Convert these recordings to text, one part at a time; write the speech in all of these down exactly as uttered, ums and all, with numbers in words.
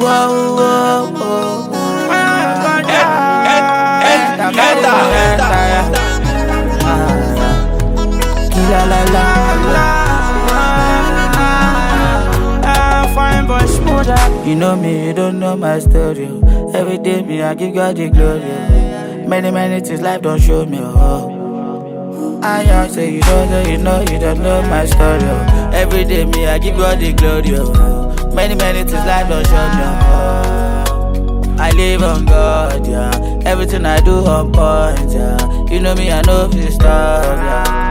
whoa, whoa, whoa. La la la. Fine boy, smoother. You know me, you don't know my story. Every day me, I give God the glory. Many, many things life don't show me. Oh, I am say you don't know, you know, you don't know my story. Every day me, I give God the glory. Oh, many, many things life don't show me. Oh, I live on God, yeah. Everything I do on point, yeah. You know me, I know this stuff, yeah.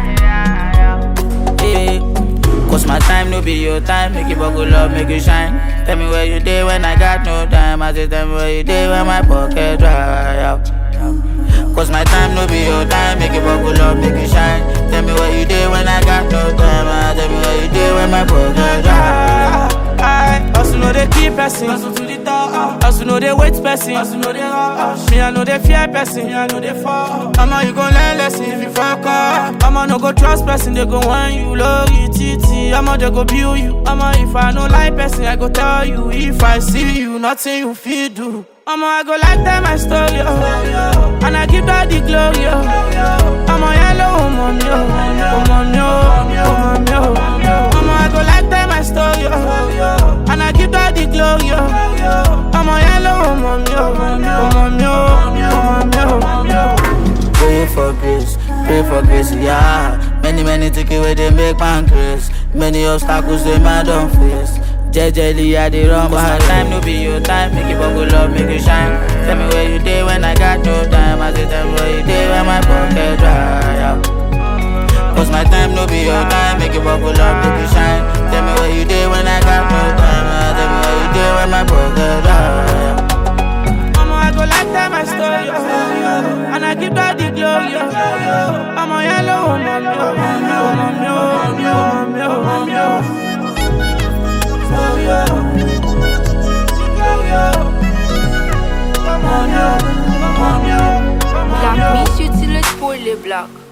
Cause my time no be your time, make it buckle up, make it shine. Tell me where you day when I got no time. I say tell me where you day when my pocket dry out. Cause my time no be your time, make it buckle up, make it shine. Tell me where you day when I got no time. I tell me where you day when my pocket dry. I also know they keep person, also to the top. Also know they wait person, also know they rush. Me I know they fear person, me I know they fall. Mama you gon' learn lesson if you fuck up. Mama no go trust person, they go want you low it. Mama they go build you. Mama if I no like person, I go tell you. If I see you, nothing you feel do. Mama I go like tell my story, oh. And I give God the glory, oh. Mama yellow, oh mommy, oh mommy, oh mommy, oh. Mama I go like tell my story, oh. And I give God the glory, oh. Mama yellow, oh mommy, oh mommy, oh mommy, oh. Pray for grace, pray for grace, yeah. Many, many take away they make man grace. Many obstacles they man don't face. Jejely I dey run my time no be your time. Make it buckle up, make it shine. Tell me where you day when I got no time. I say tell me where you day when my pocket dry out. Cause my time no be your time. Make it buckle up, make it shine. Tell me where you day when I got no time. I tell me where you day when my pocket dry out. Mama I go like tell my story, oh. And I give God the glory, oh. Mama yellow, oh mommy, oh mommy, oh mommy, oh mommy, oh. La mise utile pour les blocs.